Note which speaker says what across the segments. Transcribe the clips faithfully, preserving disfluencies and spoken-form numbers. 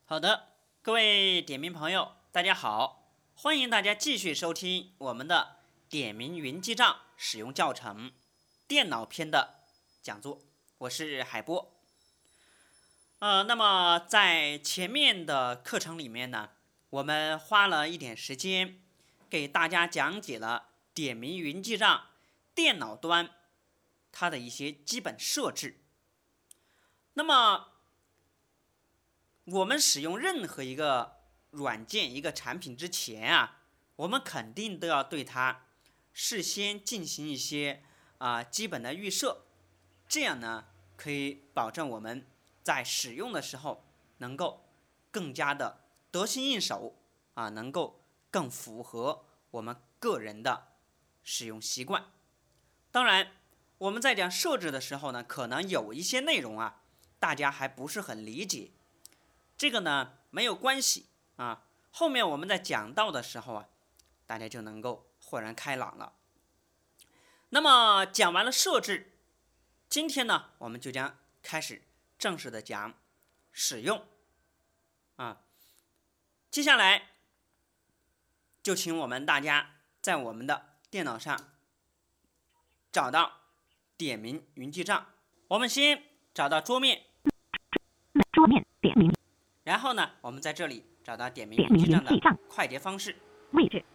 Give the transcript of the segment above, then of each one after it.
Speaker 1: 好的，各位点名朋友，大家好，欢迎大家继续收听我们的点名云记账使用教程电脑篇的讲座，我是海波。呃，那么在前面的课程里面呢，我们花了一点时间给大家讲解了点名云记账电脑端它的一些基本设置。那么我们使用任何一个软件、一个产品之前啊，我们肯定都要对它事先进行一些啊、呃、基本的预设，这样呢可以保证我们在使用的时候能够更加的得心应手啊，能够更符合我们个人的使用习惯。当然，我们在讲设置的时候呢，可能有一些内容啊，大家还不是很理解。这个呢没有关系啊，后面我们在讲到的时候啊，大家就能够豁然开朗了。那么讲完了设置，今天呢我们就将开始正式的讲使用啊。接下来就请我们大家在我们的电脑上找到点名云记账。我们先找到桌面，
Speaker 2: 桌面点名，
Speaker 1: 然后呢，我们在这里找到点名
Speaker 2: 点名
Speaker 1: 云记账的
Speaker 2: 云记账
Speaker 1: 快捷方式。
Speaker 2: 位置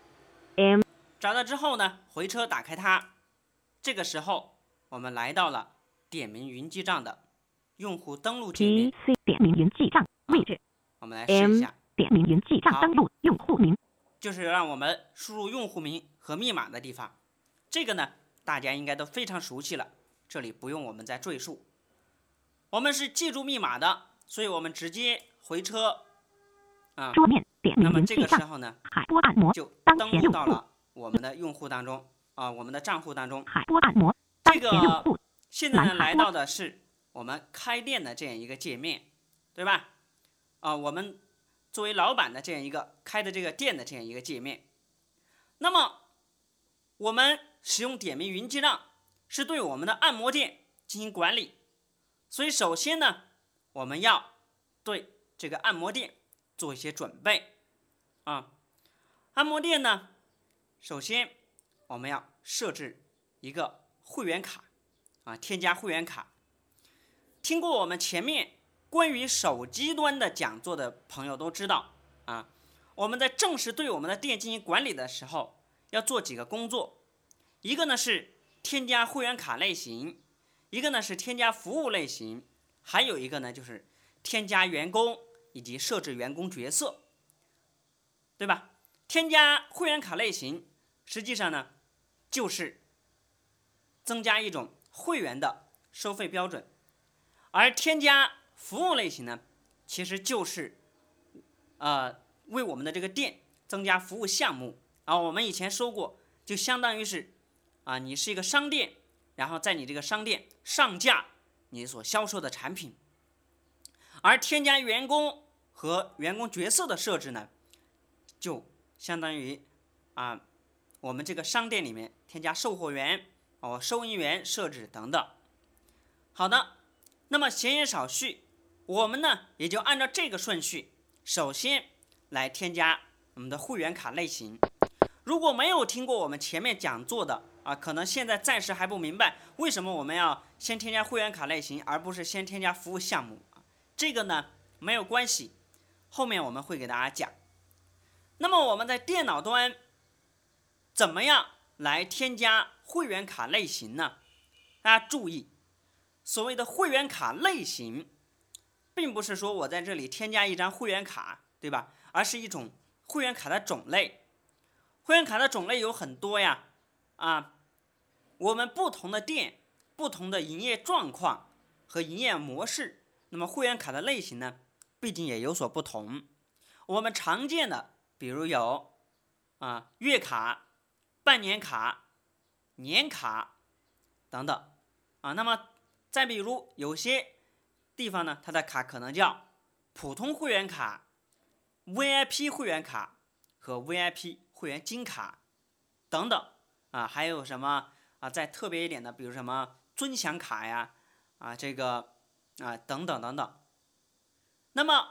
Speaker 2: M
Speaker 1: 找到之后呢，回车打开它。这个时候，我们来到了点名云记账的用户登录界面。
Speaker 2: P C 点名云记账位置
Speaker 1: 我们来试一下，
Speaker 2: 点名云记账
Speaker 1: 好
Speaker 2: 登录用户名，
Speaker 1: 就是让我们输入用户名和密码的地方。这个呢，大家应该都非常熟悉了，这里不用我们再赘述。我们是记住密码的，所以我们直接回车啊。
Speaker 2: 桌面点名
Speaker 1: 那么这
Speaker 2: 云记账
Speaker 1: 个时候呢，
Speaker 2: 海波按摩
Speaker 1: 就
Speaker 2: 当
Speaker 1: 登
Speaker 2: 前用户
Speaker 1: 录到了我们的用户当中啊，我们的账户当中。
Speaker 2: 海波按摩当
Speaker 1: 这个
Speaker 2: 前用户
Speaker 1: 现在呢，
Speaker 2: 蓝海波
Speaker 1: 来到的是我们开店的这样一个界面，对吧？啊，我们作为老板的这样一个开的这个店的这样一个界面。那么我们使用点名云记账是对我们的按摩店进行管理，所以首先呢，我们要对这个按摩店做一些准备啊。按摩店呢，首先我们要设置一个会员卡啊，添加会员卡。听过我们前面关于手机端的讲座的朋友都知道啊，我们在正式对我们的店进行管理的时候，要做几个工作。一个呢是添加会员卡类型，一个呢是添加服务类型，还有一个呢就是添加员工以及设置员工角色，对吧？添加会员卡类型实际上呢就是增加一种会员的收费标准，而添加服务类型呢，其实就是呃为我们的这个店增加服务项目啊。我们以前说过，就相当于是啊，你是一个商店，然后在你这个商店上架你所销售的产品。而添加员工和员工角色的设置呢，就相当于啊，我们这个商店里面添加售货员、哦收银员设置等等。好的，那么闲言少叙，我们呢也就按照这个顺序，首先来添加我们的会员卡类型。如果没有听过我们前面讲座的啊，可能现在暂时还不明白为什么我们要先添加会员卡类型，而不是先添加服务项目。这个呢没有关系，后面我们会给大家讲。那么我们在电脑端怎么样来添加会员卡类型呢？大家注意，所谓的会员卡类型，并不是说我在这里添加一张会员卡，对吧？而是一种会员卡的种类。会员卡的种类有很多呀，啊，我们不同的店、不同的营业状况和营业模式，那么会员卡的类型呢，毕竟也有所不同。我们常见的，比如有啊月卡、半年卡、年卡等等啊。那么再比如有些地方呢，它的卡可能叫普通会员卡、V I P 会员卡和 V I P 会员金卡等等啊，还有什么啊？再特别一点的，比如什么尊享卡呀，啊，这个啊等等等等。那么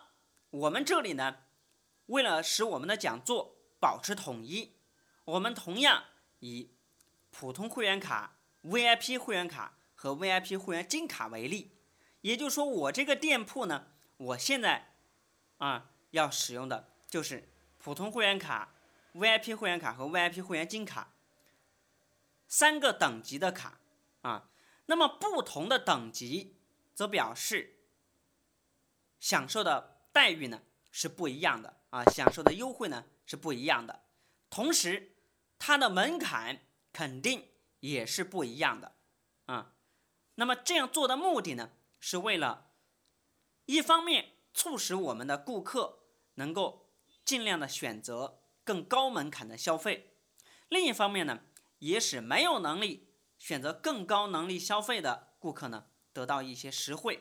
Speaker 1: 我们这里呢，为了使我们的讲座保持统一，我们同样以普通会员卡、V I P 会员卡和 V I P 会员金卡为例。也就是说，我这个店铺呢，我现在啊要使用的就是普通会员卡、V I P 会员卡和 V I P 会员金卡三个等级的卡啊。那么不同的等级则表示享受的待遇呢是不一样的啊，享受的优惠呢是不一样的，同时它的门槛肯定也是不一样的啊。那么这样做的目的呢，是为了一方面促使我们的顾客能够尽量的选择更高门槛的消费，另一方面呢，也使没有能力选择更高能力消费的顾客呢得到一些实惠，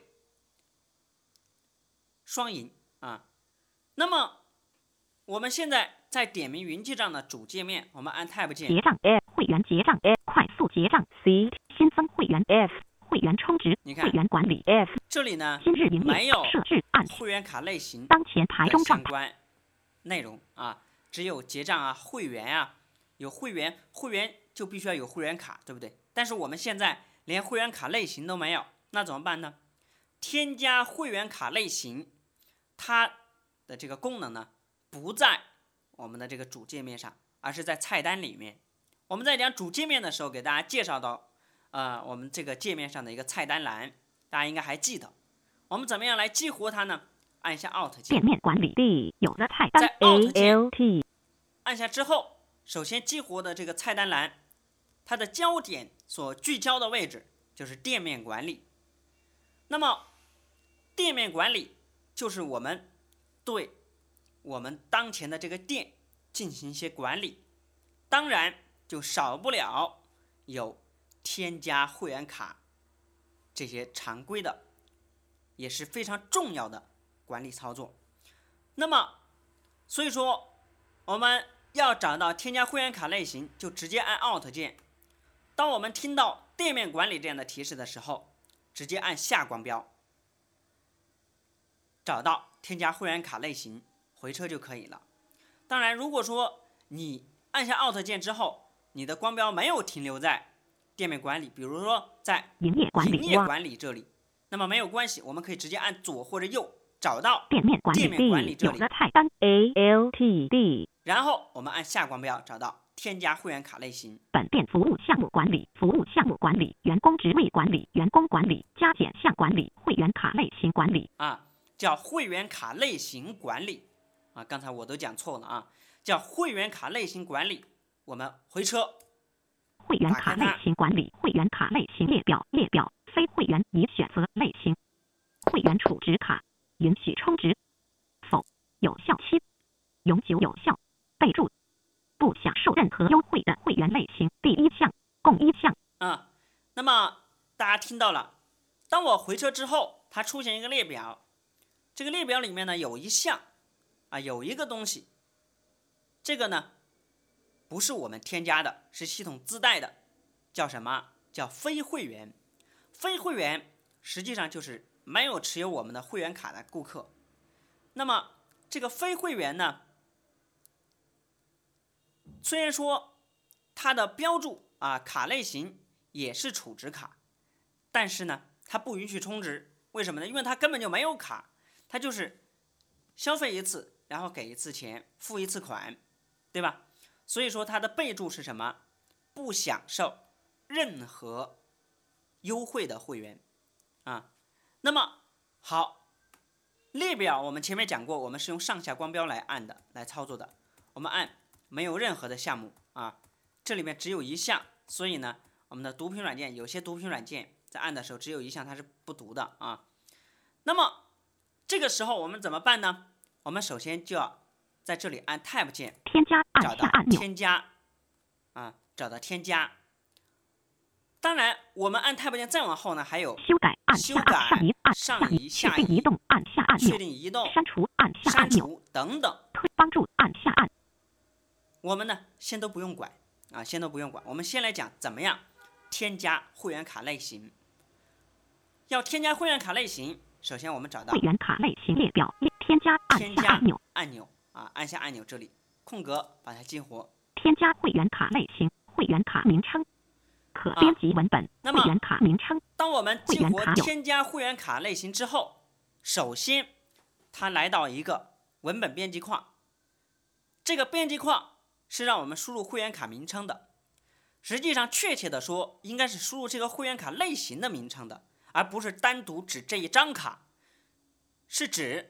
Speaker 1: 双赢啊。那么我们现在在点名云记账的主界面，我们按 Tab 键
Speaker 2: 结账 F 会员结账 F 快速结账 C 新增会员 F 会员充值
Speaker 1: 你看
Speaker 2: 会员管理 F
Speaker 1: 这里呢
Speaker 2: 今日营业
Speaker 1: 没有
Speaker 2: 设置按
Speaker 1: 会员卡类型
Speaker 2: 当前台中状态
Speaker 1: 相关内容啊，只有结账啊、会员啊，有会员，会员就必须要有会员卡，对不对？但是我们现在连会员卡类型都没有，那怎么办呢？添加会员卡类型，它的这个功能呢不在我们的这个主界面上，而是在菜单里面。我们在讲主界面的时候，给大家介绍到，呃，我们这个界面上的一个菜单栏，大家应该还记得。我们怎么样来激活它呢？按一下 Alt 键，
Speaker 2: 店面管理 D 有的菜单
Speaker 1: 在 Alt 键
Speaker 2: A L T
Speaker 1: 按下之后，首先激活的这个菜单栏，它的焦点所聚焦的位置就是店面管理。那么店面管理就是我们对我们当前的这个店进行一些管理，当然就少不了有添加会员卡这些常规的，也是非常重要的管理操作。那么所以说我们要找到添加会员卡类型，就直接按 Alt 键。当我们听到店面管理这样的提示的时候，直接按下光标，找到添加会员卡类型，回车就可以了。当然，如果说你按下 Alt 键之后，你的光标没有停留在店面管理，比如说在
Speaker 2: 营业管理
Speaker 1: 营业管理这里，那么没有关系，我们可以直接按左或者右找到
Speaker 2: 店面管理
Speaker 1: 店面管理
Speaker 2: D
Speaker 1: 这里，
Speaker 2: 有的菜单 A L T D
Speaker 1: 然后我们按下光标找到添加会员卡类型。
Speaker 2: 本店服务项目管理服务项目管理员工职位管理员工管理加减项管理会员卡类型管理
Speaker 1: 啊，叫会员卡类型管理啊，刚才我都讲错了啊，叫会员卡类型管理。我们回车，
Speaker 2: 会员卡类型管理会员卡类型列表列表非会员已选择类型会员储值卡允许充值否有效期永久有效备注不享受任何优惠的会员类型第一项共一项
Speaker 1: 啊。那么大家听到了，当我回车之后，它出现一个列表，这个列表里面呢有一项啊，有一个东西，这个呢不是我们添加的，是系统自带的，叫什么？叫非会员。非会员实际上就是没有持有我们的会员卡的顾客。那么这个非会员呢，虽然说它的标注啊卡类型也是储值卡，但是呢它不允许充值。为什么呢？因为它根本就没有卡，它就是消费一次，然后给一次钱，付一次款，对吧？所以说它的备注是什么？不享受任何优惠的会员啊。那么好，列表我们前面讲过，我们是用上下光标来按的，来操作的。我们按没有任何的项目啊，这里面只有一项，所以呢，我们的读屏软件有些读屏软件在按的时候只有一项，它是不读的啊。那么这个时候我们怎么办呢？我们首先就要在这里按 Tab 键，
Speaker 2: 添加
Speaker 1: 找到
Speaker 2: 按下按钮
Speaker 1: 添加啊，找到添加。当然，我们按 Tab 键再往后呢，还有
Speaker 2: 修改按下
Speaker 1: 修改
Speaker 2: 按上移按
Speaker 1: 上移
Speaker 2: 确
Speaker 1: 下移
Speaker 2: 定移动按下按
Speaker 1: 确
Speaker 2: 钮
Speaker 1: 定移动、
Speaker 2: 删除按下
Speaker 1: 删
Speaker 2: 按钮
Speaker 1: 除等等，
Speaker 2: 推帮助按下按
Speaker 1: 我们呢先都不用管啊，先都不用管。我们先来讲怎么样添加会员卡类型。要添加会员卡类型，首先我们找到
Speaker 2: 会员卡类型列表列添添加按
Speaker 1: 添加
Speaker 2: 下按钮，
Speaker 1: 按钮啊，按下按钮这里空格把它激活。
Speaker 2: 添加会员卡类型，会员卡名称，可编辑文本，
Speaker 1: 那么
Speaker 2: 会员卡名称。
Speaker 1: 当我们激活
Speaker 2: 会员卡有
Speaker 1: 添加会员卡类型之后，首先它来到一个文本编辑框，这个编辑框是让我们输入会员卡名称的。实际上确切的说，应该是输入这个会员卡类型的名称的，而不是单独指这一张卡，是指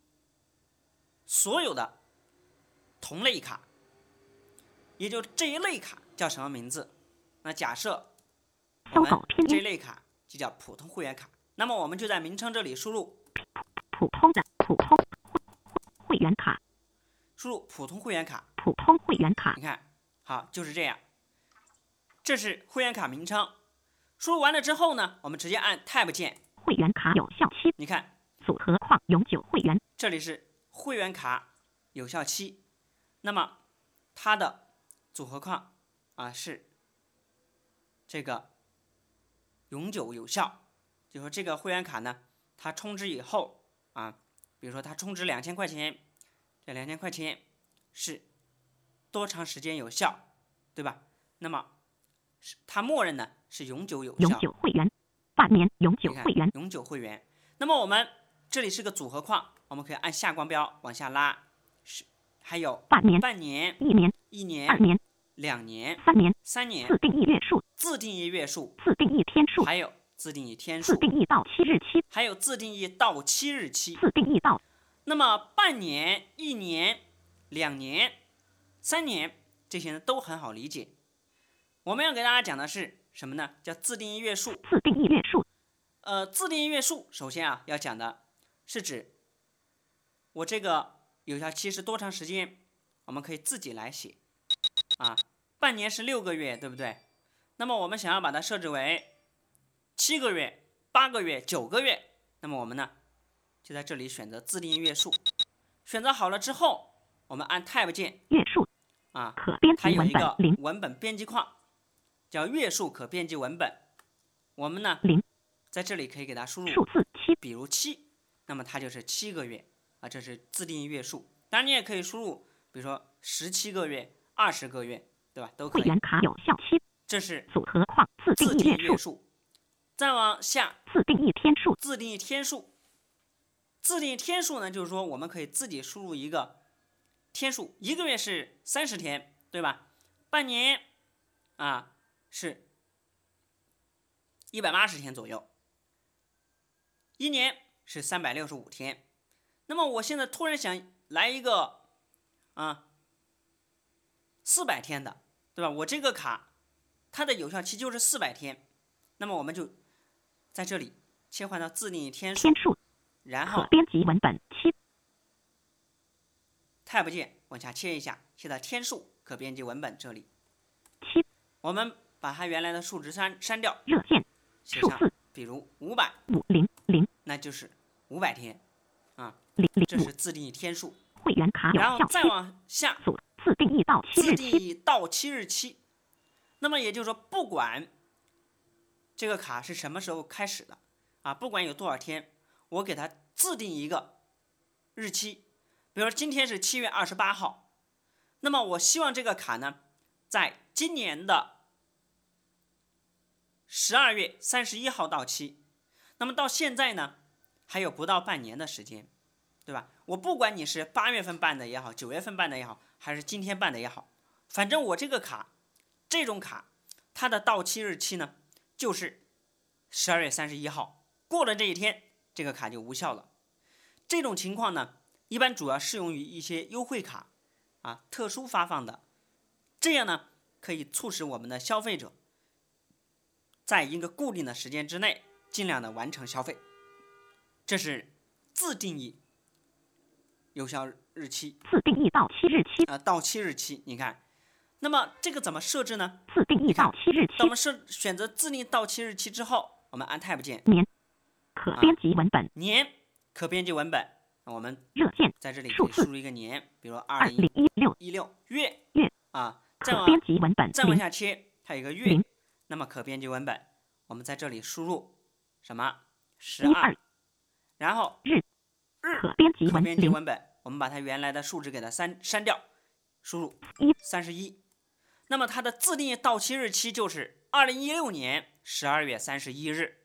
Speaker 1: 所有的同类卡，也就这一类卡叫什么名字。那假设我们这一类卡就叫普通会员卡，那么我们就在名称这里输入
Speaker 2: 普通的普通会员卡，
Speaker 1: 输入普通会员卡，
Speaker 2: 普通会员卡。
Speaker 1: 你看，好，就是这样。这是会员卡名称。输入完了之后呢，我们直接按 Tab 键。
Speaker 2: 会员卡有效期，
Speaker 1: 你看，
Speaker 2: 组合框永久会员，
Speaker 1: 这里是会员卡有效期。那么它的组合框啊是这个永久有效，就说这个会员卡呢，它充值以后啊，比如说它充值两千块钱，这两千块钱是多长时间有效，对吧？那么它默认呢是永久有效，
Speaker 2: 永久会员，半年永久会员，
Speaker 1: 永久会员。那么我们这里是个组合框，我们可以按下光标往下拉，是还有
Speaker 2: 半年、
Speaker 1: 半年、
Speaker 2: 一年、
Speaker 1: 一年、
Speaker 2: 二年、
Speaker 1: 两年、
Speaker 2: 三年、
Speaker 1: 三年、
Speaker 2: 自定义月数、
Speaker 1: 自定义月数、
Speaker 2: 自定义天数，
Speaker 1: 还有自定义天数、
Speaker 2: 自定义到期日期、
Speaker 1: 还有自定义到期日期。
Speaker 2: 自定义到。
Speaker 1: 那么半年、一年、两年、三年这些呢都很好理解。我们要给大家讲的是什么呢？叫自定义月数。
Speaker 2: 自定义月数。
Speaker 1: 呃，自定义月数，首先啊要讲的是指我这个有效期是多长时间，我们可以自己来写啊。半年是六个月，对不对？那么我们想要把它设置为七个月、八个月、九个月，那么我们呢就在这里选择自定义月数。选择好了之后，我们按 Tab 键，
Speaker 2: 月数
Speaker 1: 啊，
Speaker 2: 可编辑
Speaker 1: 它有一个
Speaker 2: 零
Speaker 1: 文本编辑框，叫月数可编辑文本。我们呢
Speaker 2: 零
Speaker 1: 在这里可以给它输入
Speaker 2: 数字七，
Speaker 1: 比如七，那么它就是七个月啊，这是自定义月数。当然你也可以输入，比如说十七个月、二十个月，对吧？都可以。
Speaker 2: 会员卡有效期，
Speaker 1: 这是
Speaker 2: 组合框自定
Speaker 1: 自
Speaker 2: 义月数，
Speaker 1: 定义月数。再往下，
Speaker 2: 自定义天数，
Speaker 1: 自定义天数。自定义天数呢，就是说我们可以自己输入一个天数，一个月是三十天，对吧？半年啊是一百八十天左右，一年是三百六十五天。那么我现在突然想来一个啊四百天的，对吧？我这个卡它的有效期就是四百天，那么我们就在这里切换到自定义天数，
Speaker 2: 天数
Speaker 1: 然后
Speaker 2: 可编辑文本七，
Speaker 1: Tab 键往下切一下，切到天数可编辑文本这里。
Speaker 2: 七，
Speaker 1: 我们把它原来的数值删删掉，
Speaker 2: 热线
Speaker 1: 写上
Speaker 2: 数字
Speaker 1: 比如五百，
Speaker 2: 五零零
Speaker 1: 那就是五百天啊，
Speaker 2: 零零五
Speaker 1: 这是自定义天数。
Speaker 2: 会员卡有
Speaker 1: 然后再
Speaker 2: 效期，
Speaker 1: 往下，
Speaker 2: 组自定义到期
Speaker 1: 自定
Speaker 2: 日期，
Speaker 1: 义到期日期。那么也就是说，不管这个卡是什么时候开始的啊，不管有多少天，我给它自定一个日期，比如说今天是七月二十八号，那么我希望这个卡呢，在今年的十二月三十一号到期。那么到现在呢，还有不到半年的时间，对吧？我不管你是八月份办的也好，九月份办的也好，还是今天办的也好，反正我这个卡，这种卡，它的到期日期呢，就是十二月三十一号。过了这一天，这个卡就无效了。这种情况呢，一般主要适用于一些优惠卡啊，特殊发放的。这样呢，可以促使我们的消费者在一个固定的时间之内，尽量的完成消费。这是自定义有效日期，
Speaker 2: 自定义到期日期，
Speaker 1: 啊、呃，到期日期，你看，那么这个怎么设置呢？
Speaker 2: 自定义到期日期
Speaker 1: 当我，们设选择自定义到期日期之后，我们按 Tab 键，
Speaker 2: 年可编辑文本，
Speaker 1: 年可编辑文本，那我们
Speaker 2: 热线
Speaker 1: 在这里可
Speaker 2: 数字
Speaker 1: 以输入一个年，比如二
Speaker 2: 二
Speaker 1: 零
Speaker 2: 零一六
Speaker 1: 一六月
Speaker 2: 月
Speaker 1: 啊，再
Speaker 2: 可
Speaker 1: 往
Speaker 2: 编辑文本
Speaker 1: 再往
Speaker 2: 零
Speaker 1: 下切，它有一个月
Speaker 2: 零，
Speaker 1: 那么可编辑文本，我们在这里输入什么十
Speaker 2: 一
Speaker 1: 二
Speaker 2: 二，
Speaker 1: 然后
Speaker 2: 日
Speaker 1: 日
Speaker 2: 可编辑
Speaker 1: 可
Speaker 2: 文零
Speaker 1: 编辑文本，我们把它原来的数值给它删删掉，输入
Speaker 2: 一
Speaker 1: 三十一。那么它的自定义到期日期就是二零一六年十二月三十一日。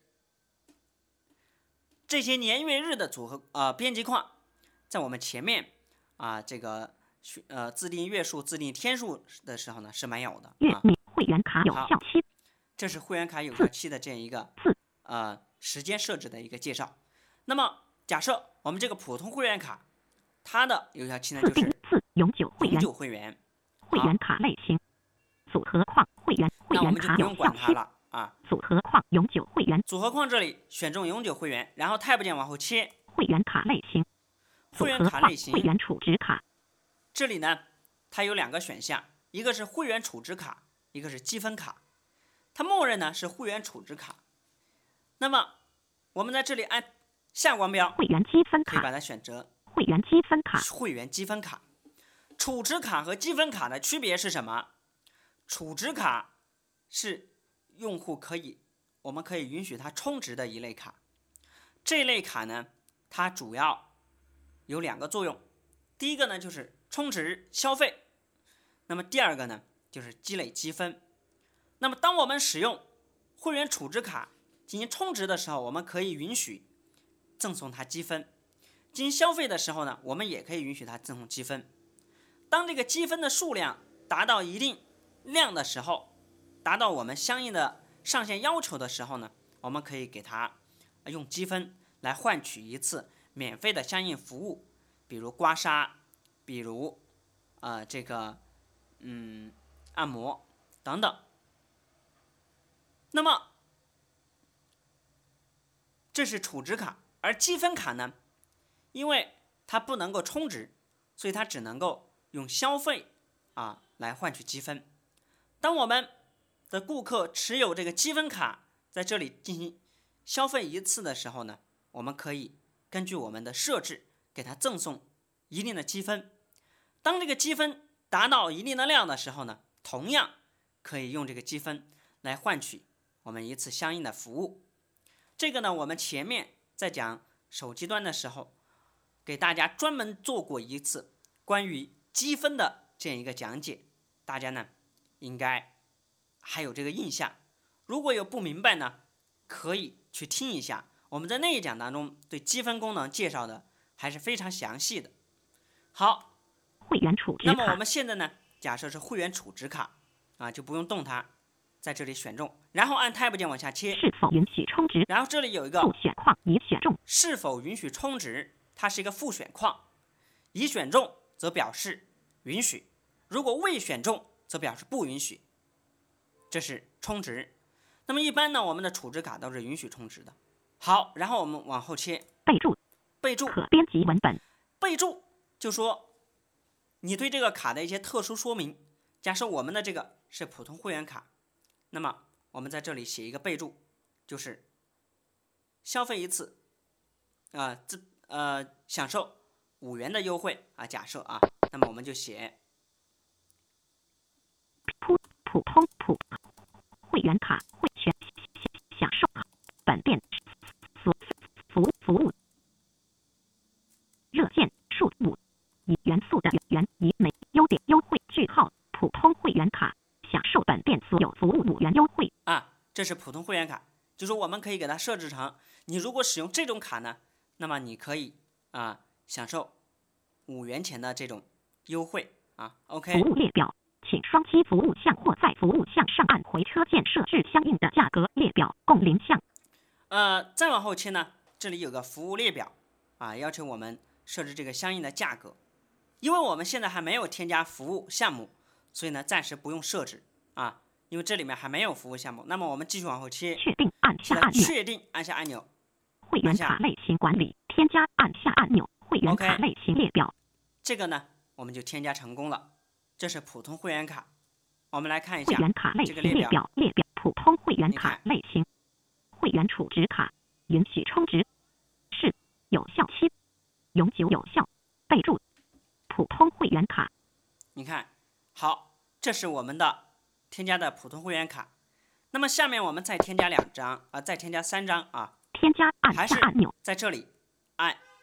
Speaker 1: 这些年月日的组合呃编辑框，在我们前面啊、这个呃自定义月数、自定义天数的时候呢是没有的啊。
Speaker 2: 月名会员卡有效期
Speaker 1: 这是会员卡有效期的这样一个
Speaker 2: 四
Speaker 1: 呃时间设置的一个介绍。那么假设我们这个普通会员卡，它的有效期呢
Speaker 2: 自定义
Speaker 1: 就是
Speaker 2: 四永久会
Speaker 1: 永
Speaker 2: 员
Speaker 1: 久会员。
Speaker 2: 会员卡类型组合框会员会
Speaker 1: 那我
Speaker 2: 员卡
Speaker 1: 们就不用
Speaker 2: 有效期
Speaker 1: 管它了啊。
Speaker 2: 组合框永久会员
Speaker 1: 组合框这里选中永久会员，然后 Tab 键往后切，
Speaker 2: 会员卡类型组
Speaker 1: 会员
Speaker 2: 合框
Speaker 1: 卡类型
Speaker 2: 会员储值卡
Speaker 1: 这里呢，它有两个选项，一个是会员储值卡，一个是积分卡。它默认呢是会员储值卡。那么我们在这里按下光标，
Speaker 2: 会员积分卡
Speaker 1: 可以把它选择
Speaker 2: 会员积分卡
Speaker 1: 会员积分卡。储值卡和积分卡的区别是什么？储值卡是用户可以，我们可以允许它充值的一类卡。这类卡呢，它主要有两个作用。第一个呢就是充值消费，那么第二个呢就是积累积分。那么当我们使用会员储值卡进行充值的时候，我们可以允许赠送它积分；进行消费的时候呢，我们也可以允许它赠送积分。当这个积分的数量达到一定量的时候，达到我们相应的上限要求的时候呢，我们可以给它用积分来换取一次免费的相应服务，比如刮痧，比如呃这个嗯按摩等等。那么这是储值卡，而积分卡呢，因为它不能够充值，所以它只能够用消费啊来换取积分。当我们的顾客持有这个积分卡在这里进行消费一次的时候呢，我们可以根据我们的设置给他赠送一定的积分。当这个积分达到一定的量的时候呢，同样可以用这个积分来换取我们一次相应的服务。这个呢，我们前面在讲手机端的时候，给大家专门做过一次关于积分的这样一个讲解，大家呢应该还有这个印象。如果有不明白呢，可以去听一下，我们在那一讲当中对积分功能介绍的还是非常详细的。好，
Speaker 2: 会员储值卡
Speaker 1: 那么我们现在呢，假设是会员储值卡啊，就不用动它，在这里选中，然后按 Tab 键往下切，
Speaker 2: 是否允许充值
Speaker 1: 然后这里有一个
Speaker 2: 复选框已选中
Speaker 1: 是否允许充值，它是一个复选框，已选中则表示允许，如果未选中则表示不允许。这是充值。那么一般呢，我们的储值卡都是允许充值的。好，然后我们往后切，
Speaker 2: 备注
Speaker 1: 备注
Speaker 2: 可编辑文本
Speaker 1: 备注就说你对这个卡的一些特殊说明。假设我们的这个是普通会员卡，那么我们在这里写一个备注，就是消费一次啊、呃，自呃享受五元的优惠啊。假设啊，那么我们就写
Speaker 2: 普普通普会员卡会选享受本店服服务服务热线数五以元素的元以每优点优惠句号普通会员卡享受本店所有服务五元优惠
Speaker 1: 啊，这是普通会员卡，就说我们可以给它设置成，你如果使用这种卡呢，那么你可以啊享受五元钱的这种优惠啊。OK，
Speaker 2: 服务列表，请双击服务项或在服务项上按回车键设置相应的价格列表，共零项。
Speaker 1: 呃，再往后切呢，这里有个服务列表啊，要求我们设置这个相应的价格。因为我们现在还没有添加服务项目，所以呢暂时不用设置啊，因为这里面还没有服务项目。那么我们继续往后切，
Speaker 2: 确定按下按钮，
Speaker 1: 确定按下按钮，
Speaker 2: 会员卡类型管理，添加按下按钮，会员卡类型列表。
Speaker 1: 这个呢我们就添加成功了，这是普通会员卡。我们来看一下
Speaker 2: 会员卡类
Speaker 1: 这个
Speaker 2: 型列表，列表普通会员卡类型，会员储值卡允许充值，是有效期永久有效，备注普通会员卡。
Speaker 1: 你看，好，这是我们的添加的普通会员卡。那么下面我们再添加两张啊、呃，再添加三张啊，
Speaker 2: 添加按下按钮，
Speaker 1: 在这里按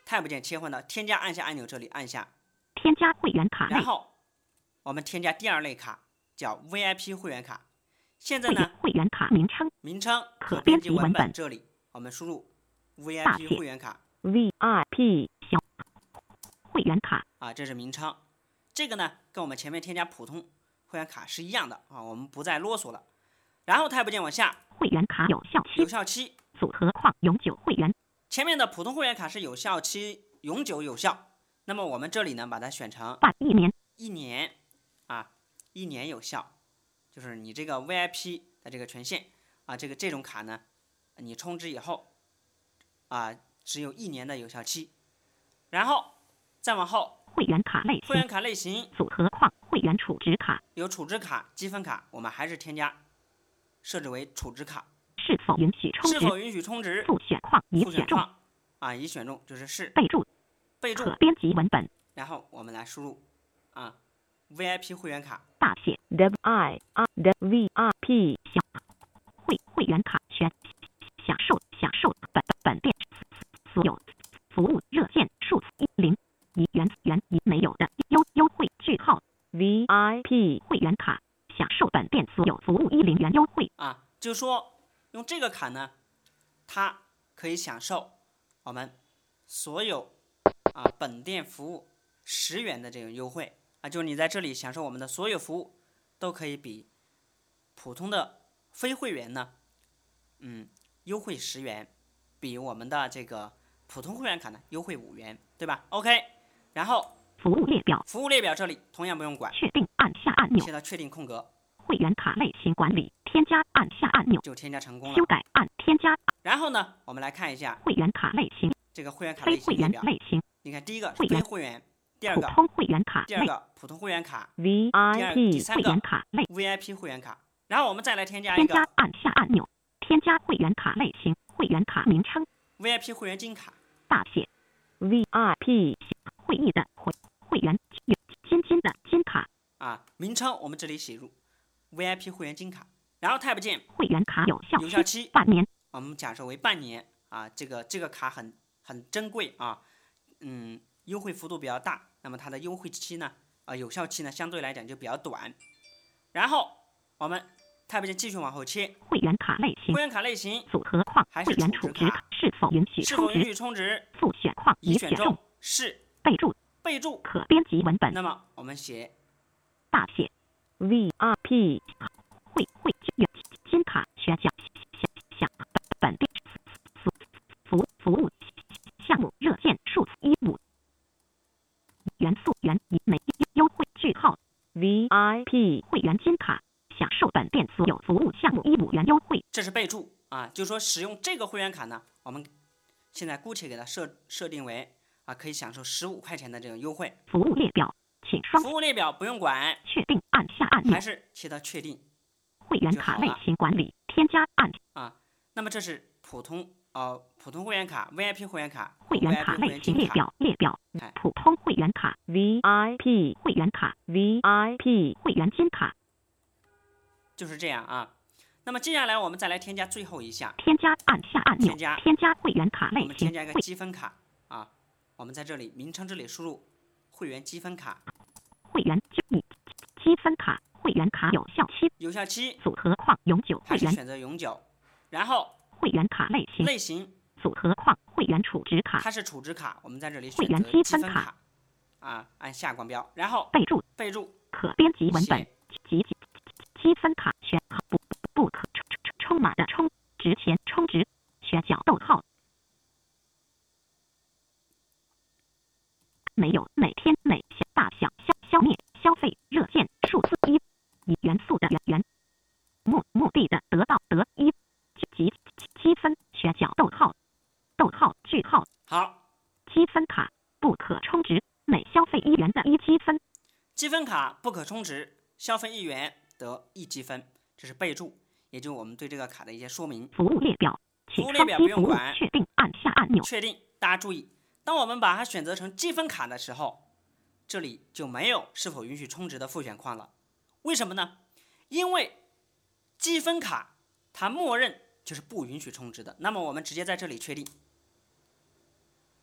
Speaker 1: Tab 键切换到添加按下按钮这里按下，
Speaker 2: 添加会员卡类，
Speaker 1: 然后我们添加第二类卡，叫 V I P 会员卡。现在呢，
Speaker 2: 会员卡名称，
Speaker 1: 名称
Speaker 2: 可
Speaker 1: 编辑
Speaker 2: 编辑文本，
Speaker 1: 这里我们输入 V I
Speaker 2: 大
Speaker 1: P
Speaker 2: 写
Speaker 1: 会员卡
Speaker 2: V I P 小会员卡，
Speaker 1: 啊，这是名称。这个呢，跟我们前面添加普通会员卡是一样的啊，我们不再啰嗦了。然后 Tab 键往下，
Speaker 2: 会员卡有效期，
Speaker 1: 有效期
Speaker 2: 组合框永久会员，
Speaker 1: 前面的普通会员卡是有效期永久有效，那么我们这里呢把它选成
Speaker 2: 办一年，
Speaker 1: 一年啊，一年有效，就是你这个 V I P 的这个权限啊，这个这种卡呢，你充值以后啊，只有一年的有效期。然后再往后，
Speaker 2: 会员卡类型，
Speaker 1: 会员卡类型
Speaker 2: 组合框会员储值卡，
Speaker 1: 有储值卡、积分卡，我们还是添加设置为储值卡。
Speaker 2: 是否允许充值？
Speaker 1: 是否允许充值？
Speaker 2: 复选框已选中，
Speaker 1: 复选框啊，已选中就是是。
Speaker 2: 备注，
Speaker 1: 备注
Speaker 2: 可编辑文本，
Speaker 1: 然后我们来输入啊 V I P 会员卡，
Speaker 2: 大写 W I R W V I P 小会会员卡选享受享受本本店所有服务热线数字一零一元元一没有的优优惠句号 V I P 会员卡享受本店所有服务一零元优惠
Speaker 1: 啊，就是说用这个卡呢，它可以享受我们所有啊本店服务十元的这种优惠啊，就是你在这里享受我们的所有服务，都可以比普通的非会员呢，嗯，优惠十元，比我们的这个普通会员卡呢优惠五元，对吧 ？OK， 然后
Speaker 2: 服务列表，
Speaker 1: 服务列表这里同样不用管，
Speaker 2: 确定按下按钮，
Speaker 1: 切到确定空格，
Speaker 2: 会员卡类型管理，添加按下按钮，
Speaker 1: 就添加成功了。
Speaker 2: 修改按添加。
Speaker 1: 然后呢，我们来看一下
Speaker 2: 会员卡类型，
Speaker 1: 这个会员卡
Speaker 2: 非会员
Speaker 1: 类型列表。
Speaker 2: 类型，
Speaker 1: 你看，第一个是
Speaker 2: 会员
Speaker 1: 非会员，第二个
Speaker 2: 普通会员卡类
Speaker 1: 第二个普通会员卡
Speaker 2: V
Speaker 1: 第
Speaker 2: I
Speaker 1: 二第
Speaker 2: P 会
Speaker 1: 三个
Speaker 2: 员卡类，
Speaker 1: V I P 会员卡。然后我们再来添加一个
Speaker 2: 添加按下按钮，添加会员卡类型，会员卡名称
Speaker 1: V I P 会员金卡，
Speaker 2: 大写 V I P 会议的会会员金金的金卡，
Speaker 1: 啊，名称我们这里写入 V I P 会员金卡。然后 Tab 键
Speaker 2: 会员卡有效
Speaker 1: 有效期
Speaker 2: 半年，
Speaker 1: 我们假设为半年啊，这个这个卡很很珍贵啊，嗯，优惠幅度比较大，那么它的优惠期呢，啊，有效期呢相对来讲就比较短。然后我们 Tab 键继续往后切，
Speaker 2: 会员卡类型
Speaker 1: 会员卡类型
Speaker 2: 组合框
Speaker 1: 还是
Speaker 2: 会员
Speaker 1: 储值卡
Speaker 2: 储值卡是否允许
Speaker 1: 是否允
Speaker 2: 充值？
Speaker 1: 许充值？
Speaker 2: 复选框
Speaker 1: 已选中
Speaker 2: 已选中，
Speaker 1: 是。
Speaker 2: 备注
Speaker 1: 备注，
Speaker 2: 可编辑文本
Speaker 1: 那么我们写
Speaker 2: 大写 V I P 会会员金卡选项项本地服服服务项目热线数字一五元素元一每优惠句号 V I P 会员金卡享受本店所有服务项目一五元优惠，
Speaker 1: 这是备注啊，就是说使用这个会员卡呢，我们现在姑且给它设设定为啊，可以享受十五块钱的这种优惠。
Speaker 2: 服务列表请双
Speaker 1: 服务列表不用管，
Speaker 2: 确定按下按钮
Speaker 1: 还，是切到确定
Speaker 2: 会员卡类型管理添加按
Speaker 1: 啊。那么这是普通呃普通会员卡、V I P 会员卡、
Speaker 2: 会员卡
Speaker 1: V I P 会
Speaker 2: 类型列
Speaker 1: 员金卡。
Speaker 2: 表列表
Speaker 1: 哎，
Speaker 2: 普通会员卡 V I P 会员卡 V I P 会员金卡
Speaker 1: 就是这样啊。那么接下来我们再来添加最后一项，
Speaker 2: 添加按下按钮
Speaker 1: 添加
Speaker 2: 添加会员卡类型
Speaker 1: 我们添加一个
Speaker 2: 会
Speaker 1: 积分卡啊。我们在这里名称这里输入会员积分卡，
Speaker 2: 会员就以积分卡会员卡有效期
Speaker 1: 有效期
Speaker 2: 组合框永久会员
Speaker 1: 还是选择永久。然后
Speaker 2: 会员卡类型
Speaker 1: 类型
Speaker 2: 组合框会员储值卡
Speaker 1: 它是储值卡，我们在这里
Speaker 2: 会员
Speaker 1: 选择积
Speaker 2: 积分卡
Speaker 1: 分卡啊，按下光标，然后
Speaker 2: 备注
Speaker 1: 备注
Speaker 2: 可编辑文本
Speaker 1: 写
Speaker 2: 及积分卡选号不不可充充充满的充值前充值选角逗号没有每天每小大小消消灭消费热线数字一以元素的元元目目的的得到得一及积分选角逗号逗号句号
Speaker 1: 好。
Speaker 2: 积分卡不可充值每消费一元的一积分
Speaker 1: 积分卡不可充值，消费一元得一积分，这是备注，也就是我们对这个卡的一些说明。
Speaker 2: 服务列表请
Speaker 1: 服务列表
Speaker 2: 双击服务
Speaker 1: 不用管
Speaker 2: 确定按下按钮
Speaker 1: 确定，大家注意，当我们把它选择成积分卡的时候，这里就没有是否允许充值的复选框了。为什么呢？因为积分卡它默认就是不允许充值的，那么我们直接在这里确定。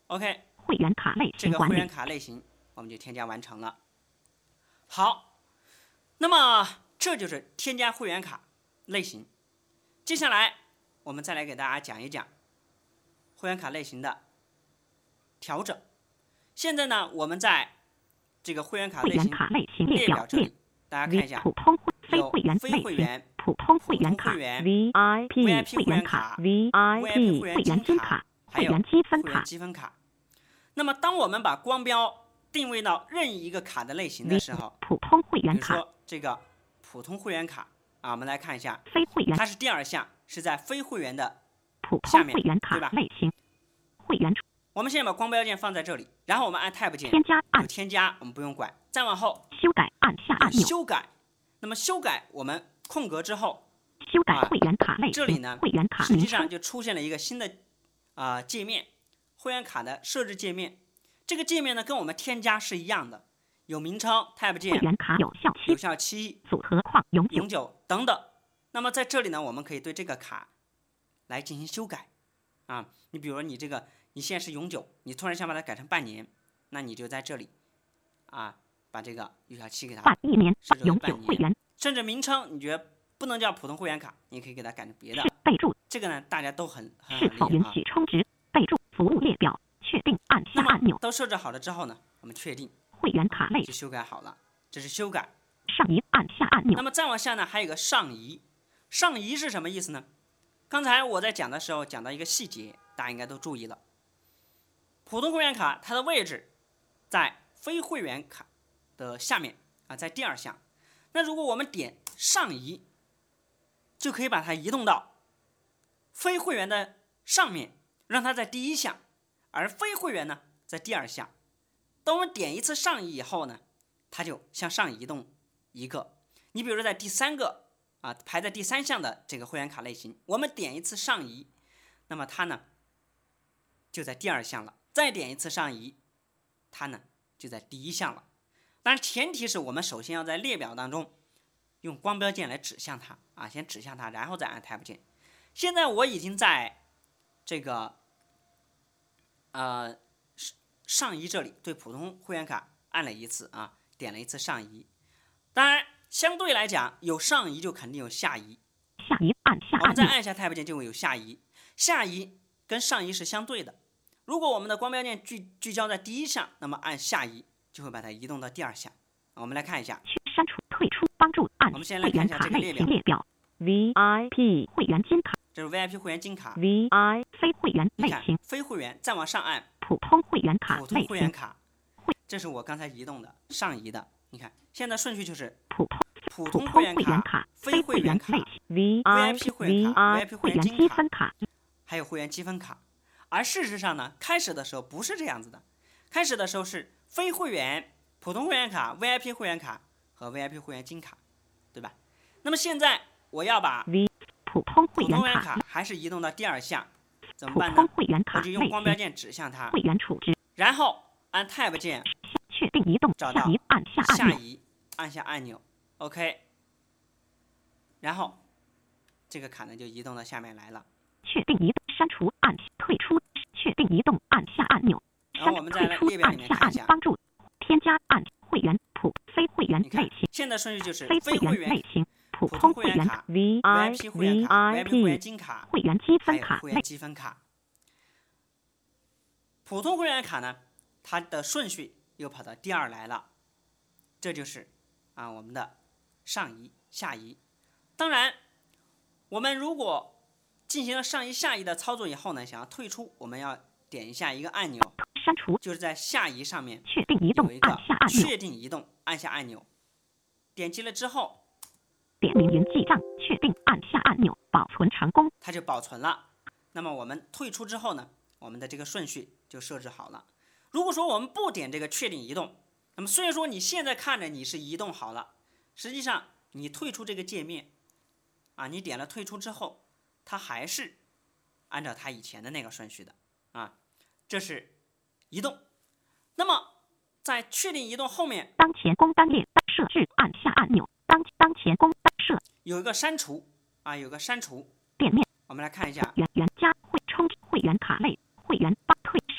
Speaker 1: OK，
Speaker 2: 会员卡类型管理，
Speaker 1: 这个会员卡类型我们就添加完成了。好，那么这就是添加会员卡类型。接下来我们再来给大家讲一讲会员卡类型的调整。现在呢，我们在这个会员卡
Speaker 2: 会员
Speaker 1: 类型
Speaker 2: 卡类型列表
Speaker 1: 列表这里，大家看一下，
Speaker 2: 普通会非
Speaker 1: 有
Speaker 2: 会员
Speaker 1: 非
Speaker 2: 类型，
Speaker 1: 会员、
Speaker 2: 普通会员卡
Speaker 1: 普通会员
Speaker 2: V I P
Speaker 1: V I P
Speaker 2: 会员卡 V I P 会员金卡
Speaker 1: 还有
Speaker 2: 会员积分
Speaker 1: 会员
Speaker 2: 卡
Speaker 1: 积分卡。那么，当我们把光标定位到任意一个卡的类型的时候，
Speaker 2: 普通会
Speaker 1: 比如
Speaker 2: 员卡
Speaker 1: 说这个普通会员卡啊，我们来看一下，
Speaker 2: 非会员
Speaker 1: 它是第二项，是在非会员的
Speaker 2: 普
Speaker 1: 下面
Speaker 2: 通会员卡
Speaker 1: 对吧
Speaker 2: 类型会员
Speaker 1: 我们现在把光标键放在这里，然后我们按 Tab 键，
Speaker 2: 添加按
Speaker 1: 有添加，我们不用管。再往后
Speaker 2: 修改按下按
Speaker 1: 有
Speaker 2: 钮
Speaker 1: 修改，那么修改我们空格之后，
Speaker 2: 修改
Speaker 1: 啊
Speaker 2: 会员卡类型
Speaker 1: 这里呢
Speaker 2: 会员卡
Speaker 1: 实际
Speaker 2: 名称
Speaker 1: 上就出现了一个新的啊、呃界面，会员卡的设置界面。这个界面呢跟我们添加是一样的，有名称 Tab
Speaker 2: 会
Speaker 1: 键、
Speaker 2: 员卡有效
Speaker 1: 有
Speaker 2: 期
Speaker 1: 效期、
Speaker 2: 组合框永久
Speaker 1: 永久等等。那么在这里呢，我们可以对这个卡来进行修改啊。你比如说你这个你现在是永久，你突然想把它改成半年，那你就在这里啊把这个有效期给它
Speaker 2: 半一年
Speaker 1: 设置为
Speaker 2: 永
Speaker 1: 半年。
Speaker 2: 久会员
Speaker 1: 甚至名称你觉得不能叫普通会员卡，你可以给它改成别的
Speaker 2: 是。备注
Speaker 1: 这个呢大家都很很
Speaker 2: 是否允
Speaker 1: 很理解啊。
Speaker 2: 许充值备注服务列表确定按下
Speaker 1: 那
Speaker 2: 按钮
Speaker 1: 么都设置好了之后呢，我们确定
Speaker 2: 会员卡类
Speaker 1: 就修改好了，这是修改。
Speaker 2: 上移按下按钮
Speaker 1: 那么再往下呢，还有个上移。上移是什么意思呢？刚才我在讲的时候讲到一个细节，大家应该都注意了。普通会员卡它的位置在非会员卡的下面啊，在第二项。那如果我们点上移，就可以把它移动到非会员的上面，让它在第一项，而非会员呢在第二项。当我们点一次上移以后呢，它就向上移动一个。你比如说在第三个啊，排在第三项的这个会员卡类型，我们点一次上移，那么它呢就在第二项了。再点一次上移，它呢就在第一项了。当然前提是我们首先要在列表当中用光标键来指向它啊，先指向它，然后再按 Tab 键。现在我已经在这个呃上移这里对普通会员卡按了一次啊，点了一次上移。当然相对来讲，有上移就肯定有下移。
Speaker 2: 下移按下按钮
Speaker 1: 我们再按一下 Tab 键就会有下移，下移跟上移是相对的。如果我们的光标键聚聚焦在第一项，那么按下移就会把它移动到第二项。我们来看一下，
Speaker 2: 去删除退出帮助按
Speaker 1: 我们先来看一下
Speaker 2: 会员卡类
Speaker 1: 这个列表
Speaker 2: 型列表 V I P 会员金卡
Speaker 1: 这是 V I P 会员金卡，
Speaker 2: V I 非会员
Speaker 1: 你看
Speaker 2: 类型
Speaker 1: 非会员，再往上按
Speaker 2: 普通会员卡
Speaker 1: 普通
Speaker 2: 类型
Speaker 1: 会员卡，这是我刚才移动的上移的。你看现在顺序就是
Speaker 2: 普通
Speaker 1: 普
Speaker 2: 普通
Speaker 1: 通会员
Speaker 2: 会员
Speaker 1: 卡、
Speaker 2: 卡
Speaker 1: 非
Speaker 2: 非会员
Speaker 1: 会员卡
Speaker 2: 类型 V I
Speaker 1: VIP 会
Speaker 2: V
Speaker 1: 员卡
Speaker 2: I
Speaker 1: VIP 会
Speaker 2: 会员
Speaker 1: 员金卡
Speaker 2: 积分卡
Speaker 1: 还有会员积分卡。而事实上呢，开始的时候不是这样子的，开始的时候是非会员、普通会员卡、V I P 会员卡和 V I P 会员金卡，对吧？那么现在我要把
Speaker 2: V 普通会
Speaker 1: 普通会员
Speaker 2: 员卡
Speaker 1: 卡还是移动到第二项，怎么
Speaker 2: 普
Speaker 1: 办呢？
Speaker 2: 通会员卡
Speaker 1: 我就用
Speaker 2: 类型
Speaker 1: 光标键指向它，
Speaker 2: 会员处置
Speaker 1: 然后按 Tab 键
Speaker 2: 确定移动
Speaker 1: 找到
Speaker 2: 下移按下按钮
Speaker 1: 下移，按下按钮 ，OK， 然后这个卡呢就移动到下面来了。
Speaker 2: 确定移动删除按退出确定移动按下按钮删
Speaker 1: 然后我们再
Speaker 2: 退出
Speaker 1: 来列表里
Speaker 2: 按下
Speaker 1: 面看一下
Speaker 2: 按帮助添加按会员普非会员
Speaker 1: 你看
Speaker 2: 类型
Speaker 1: 现在顺序就是
Speaker 2: 非
Speaker 1: 非会员
Speaker 2: 会员类、型普
Speaker 1: 普
Speaker 2: 通会员
Speaker 1: 通会员卡、
Speaker 2: V I
Speaker 1: V I P 会员
Speaker 2: V
Speaker 1: 卡、
Speaker 2: I
Speaker 1: V I P 会员
Speaker 2: P
Speaker 1: 金卡，
Speaker 2: 会员积
Speaker 1: 还
Speaker 2: 分卡类
Speaker 1: 有会员积分卡。普通会员卡呢，它的顺序又跑到第二来了，这就是啊我们的上移、下移。当然，我们如果进行了上移、下移的操作以后呢，想要退出，我们要点一下一个按钮，
Speaker 2: 删除
Speaker 1: 就是在下移上面
Speaker 2: 确定移动
Speaker 1: 有一个
Speaker 2: 按下按钮
Speaker 1: 确定移动，按下按钮，点击了之后，
Speaker 2: 点名云记账确定按下按钮保存成功
Speaker 1: 它就保存了。那么我们退出之后呢，我们的这个顺序就设置好了。如果说我们不点这个确定移动，那么虽然说你现在看着你是移动好了，实际上你退出这个界面啊，你点了退出之后，它还是按照它以前的那个顺序的啊，这是移动。那么在确定移动后面
Speaker 2: 当前工单列设置按下按钮当当前工单设
Speaker 1: 有一个删除啊，有个删除
Speaker 2: 店面
Speaker 1: 我们来看一下，
Speaker 2: 原原加会充值会员卡类会员帮退删确定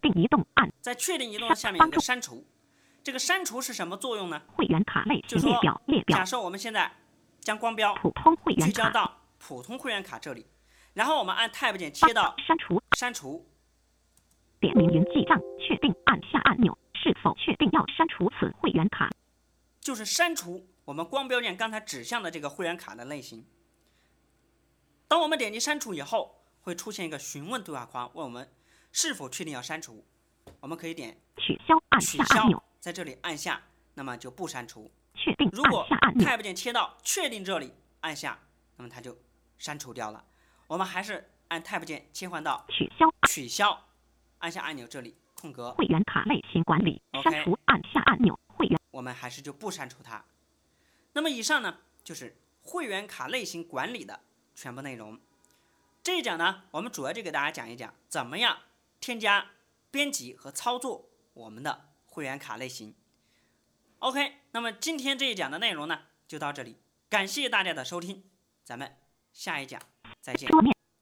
Speaker 2: 定移动按。
Speaker 1: 在确定移动的下面有一个删除。这个删除是什么作用呢？
Speaker 2: 会员卡类
Speaker 1: 就是说
Speaker 2: 型列表列表。
Speaker 1: 假设我们现在将光标
Speaker 2: 普通会员卡
Speaker 1: 聚焦到普通会员卡这里，然后我们按 Tab 键切到
Speaker 2: 删除。
Speaker 1: 删除。
Speaker 2: 点名云记账，确定按下按钮，是否确定要删除此会员卡？
Speaker 1: 就是删除我们光标键刚才指向的这个会员卡的类型。当我们点击删除以后，会出现一个询问对话框，问我们是否确定要删除。我们可以点
Speaker 2: 取消按
Speaker 1: 取
Speaker 2: 下按钮，
Speaker 1: 消，在这里按下，那么就不删除。
Speaker 2: 确定
Speaker 1: 如果
Speaker 2: 按下按钮，
Speaker 1: Tab 键切到确定这里按下，那么它就删除掉了。我们还是按 Tab 键切换到
Speaker 2: 取消
Speaker 1: 取消，按下按钮这里空格，
Speaker 2: 会员卡类型管理，
Speaker 1: OK
Speaker 2: 删除按下按钮，会员
Speaker 1: 我们还是就不删除它。那么以上呢就是会员卡类型管理的全部内容。这一讲呢，我们主要就给大家讲一讲怎么样添加、编辑和操作我们的会员卡类型。OK， 那么今天这一讲的内容呢就到这里，感谢大家的收听，咱们下一讲再见。
Speaker 2: 桌面。